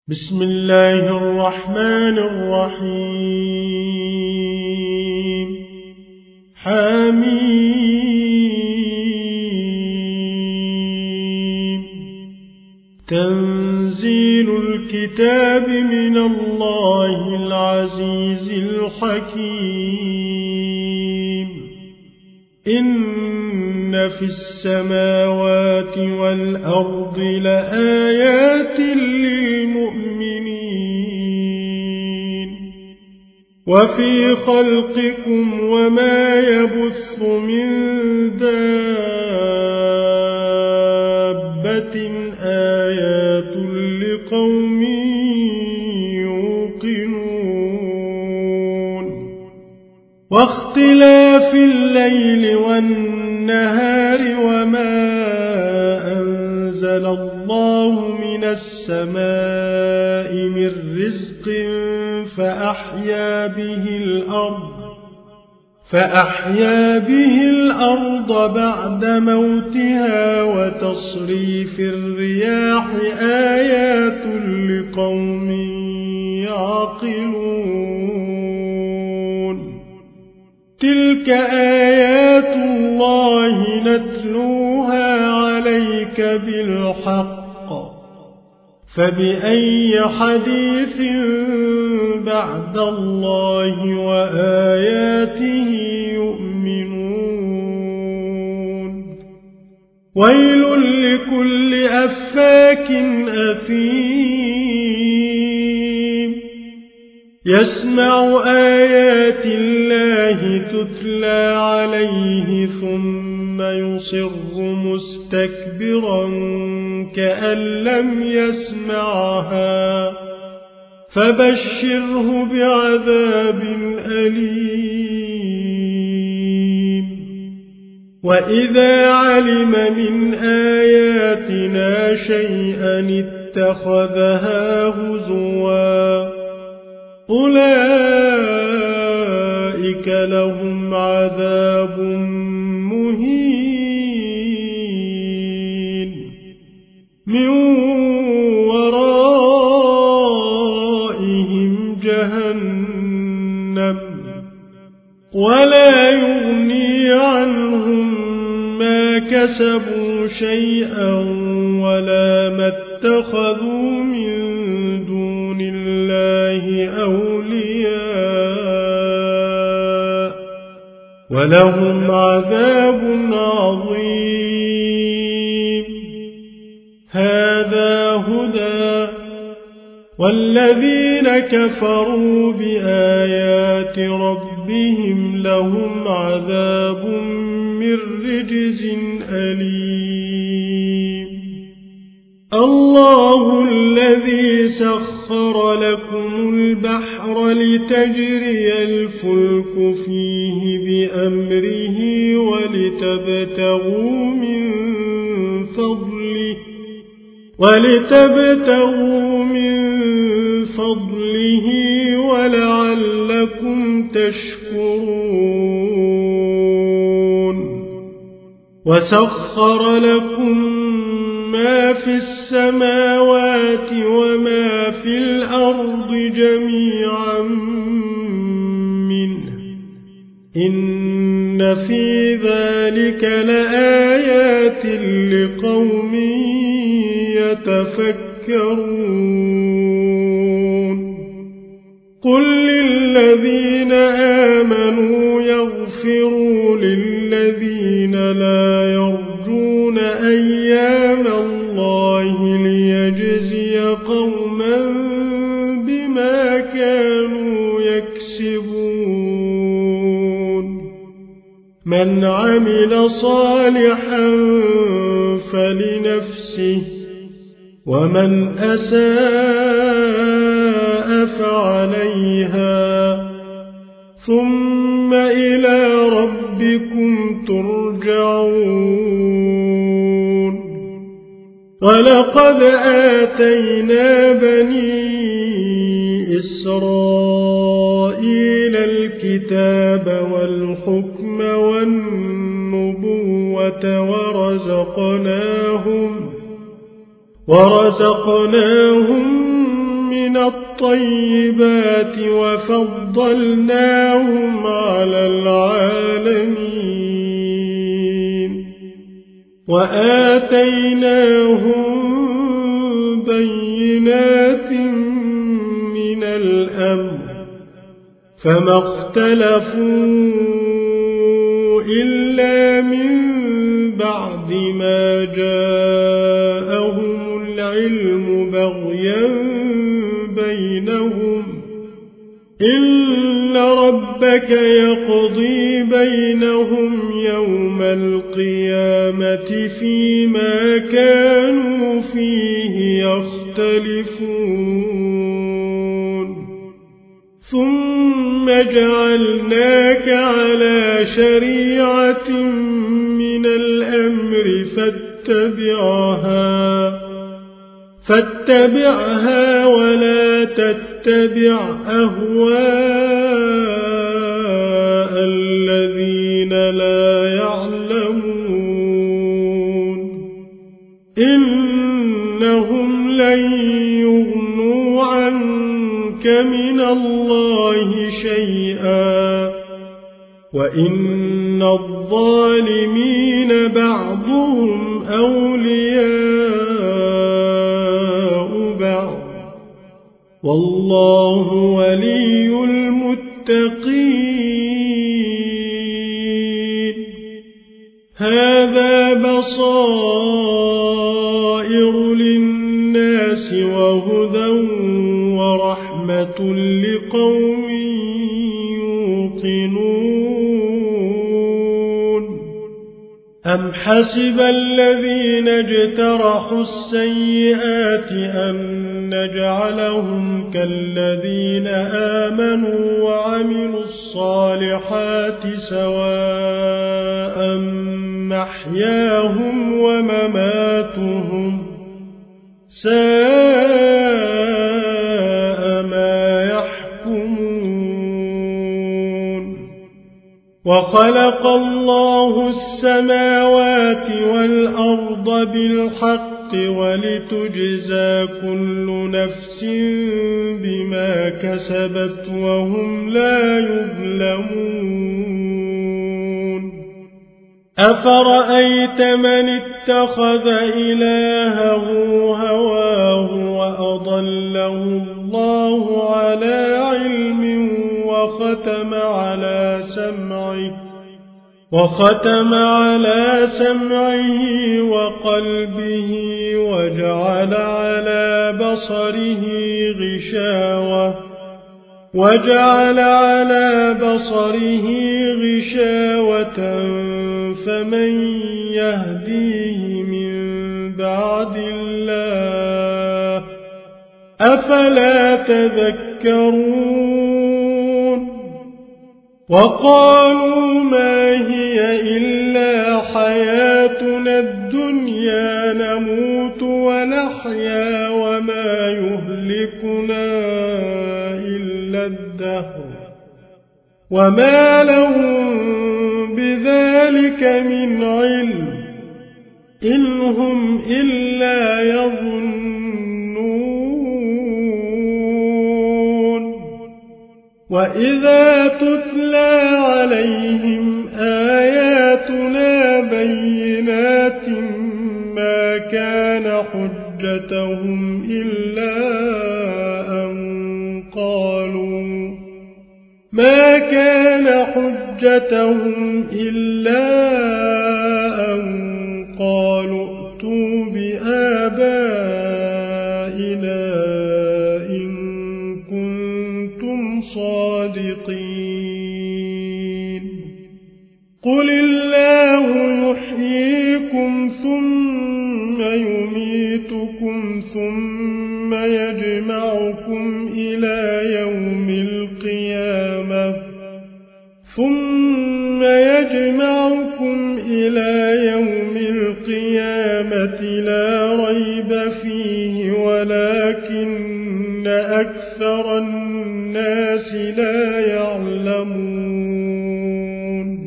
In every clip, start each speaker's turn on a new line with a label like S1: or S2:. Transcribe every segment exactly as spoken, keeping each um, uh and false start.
S1: بسم الله الرحمن الرحيم حميم تنزيل الكتاب من الله العزيز الحكيم إن في السماوات والأرض لآيات للمؤمنين وفي خلقكم وما يبث من دابة آيات لقوم يوقنون واختلاف الليل والنهار وما أنزل الله من السماء من رزق فأحيا به الأرض فأحيا به الأرض بعد موتها وتصريف الرياح آيات لقوم يعقلون تلك آيات الله نتلوها عليك بالحق فبأي حديث بعد الله وآياته يؤمنون ويل لكل أفاك أثيم يسمع آيات الله تتلى عليه ثم يصر مستكبرا كأن لم يسمعها فبشره بعذاب أليم وإذا علم من آياتنا شيئا اتخذها هزوا أولئك لهم عذاب مهين من ورائهم جهنم ولا يغني عنهم ما كسبوا شيئا ولا ما اتخذوا من دون الله أولياء ولهم عذاب عظيم هذا هدى والذين كفروا بآيات ربهم لهم عذاب من رجز أليم الله الذي سخر لكم البحر لتجري الفلك فيه بأمره ولتبتغوا من فضله ولتبتغوا من فضله ولعلكم تشكرون وسخر لكم ما في السماوات وما في الأرض جميعا منه إن في ذلك لآيات لقوم يتفكرون قل للذين آمنوا يغفروا للذين لا يرجون أيام الله ليجزي قوما بما كانوا يكسبون من عمل صالحا فلنفسه ومن أساء فعليها ثم إلى ربكم ترجعون ولقد آتينا بني إسرائيل الكتاب والحكم والنبوة ورزقناهم ورزقناهم من الطيبات وفضلناهم على العالمين وآتيناهم بينات من الأمر فما اختلفوا إلا من بعد ما جاءهم العلم بغيا بينهم إن ربك يقضي بينهم يوم القيامة فيما كانوا فيه يختلفون ثم جعلناك على شريعة من الأمر فاتبعها فاتبعها ولا تتبع أهواء الذين لا يعلمون إنهم لن يغنوا عنك من الله شيئا وإن الظالمين بعضهم أولياء بعض والله ولي المتقين هذا بصائر للناس وهدى ورحمة لقوم يوقنون أم حسب الذين اجترحوا السيئات أن نجعلهم كالذين آمنوا وعملوا الصالحات سواء محياهم ومماتهم ساء ما يحكمون وخلق الله السماوات والأرض بالحق ولتجزى كل نفس بما كسبت وهم لا يظلمون أفرأيت من اتخذ إلهه هواه وأضله الله على علم وختم على سمعه وختم على سمعه وقلبه وجعل على بصره غشاوة وجعل على بصره غشاوة فمن يهديه من بعد الله أفلا تذكرون وقالوا ما هي إلا حياتنا الدنيا نموت ونحيا وما يهلكنا إلا الدهر وما لهم بذلك من علم إن هم إلا يظنون وإذا تتلى عليهم آياتنا بينات ما كان حجتهم إلا أن قالوا ما كان حجتهم إلا أن قالوا ائتوا بآبائنا إن كنتم صادقين قل الله يحييكم ثم يميتكم ثم يجمعكم إلى يوم القيامة ثم يجمعكم إلى يوم القيامة لا ريب فيه ولكن أكثر الناس لا يعلمون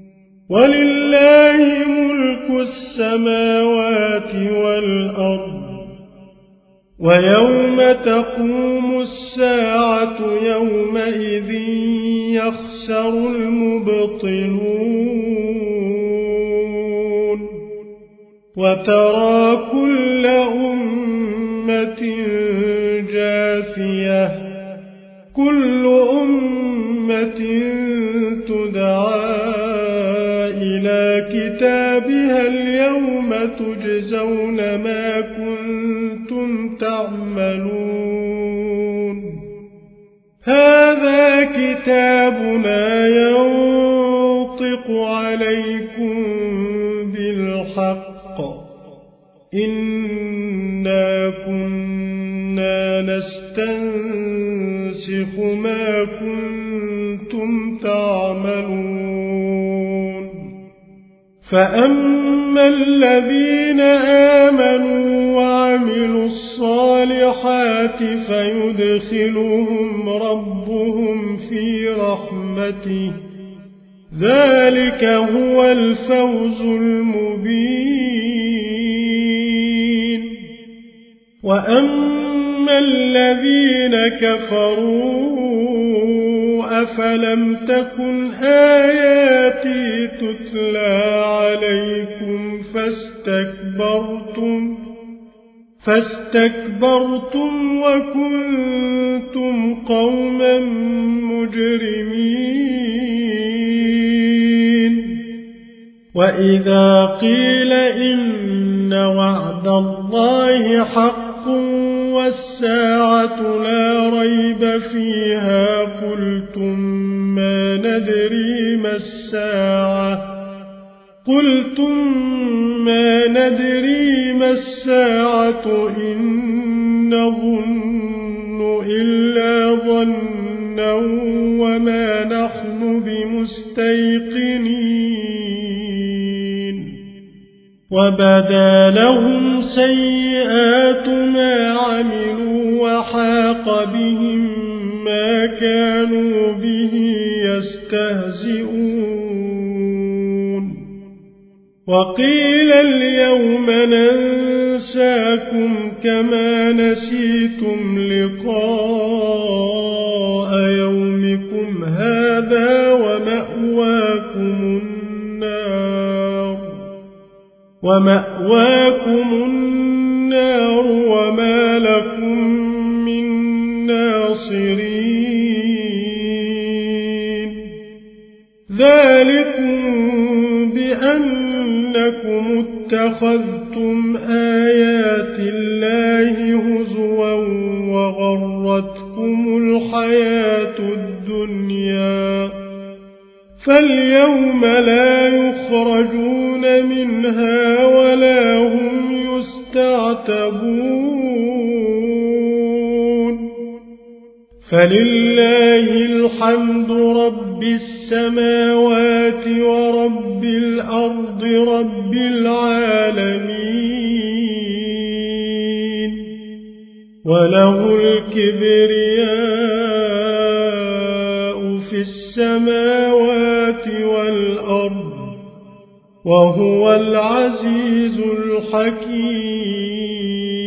S1: ولله ملك السماوات والأرض ويوم تقوم الساعة يومئذ يخسر المبطلون وترى كل أمة جاثية كل أمة تدعى إلى كتابها اليوم تجزون ما كنتم تعملون هذا كتابنا ينطق عليكم بالحق إنا كنا نستنسخ ما كنتم تعملون فأما الذين آمنوا وعملوا الصالحات فيدخلهم ربهم في رحمته ذلك هو الفوز المبين وأما الذين كفروا أفلم تكن آياتي تتلى عليكم فاستكبرتم فاستكبرتم وكنتم قوما مجرمين وإذا قيل إن وعد الله حق والساعة لا ريب فيها قلتم ما ندري ما الساعة قلتم ما ندري ما الساعة إن نظن إلا ظنا وما نحن بمستيقنين وبدا لهم سيئات ما عملوا وحاق بهم ما كانوا به يستهزئون وقيل اليوم ننساكم كما نسيتم لقاء يومكم هذا ومأواكم النار ومأواكم النار وما لكم من ناصرين ذلكم بأنكم اتخذتم آيات الله هزوا وغرتكم الحياة الدنيا فاليوم لا يخرجون منها ولا هم يستعتبون فلله الحمد رب السماوات ورب الأرض رب العالمين وله الكبرياء في السماوات والأرض وهو العزيز الحكيم